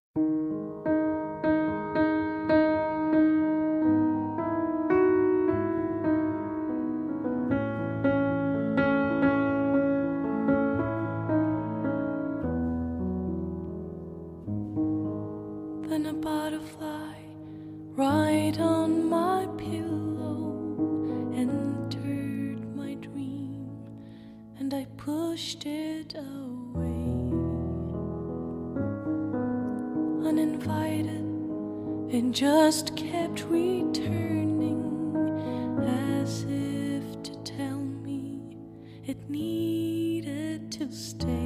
Then a butterfly right on my pillow entered my dream, and I pushed it away. Uninvited, it just kept returning as if to tell me it needed to stay.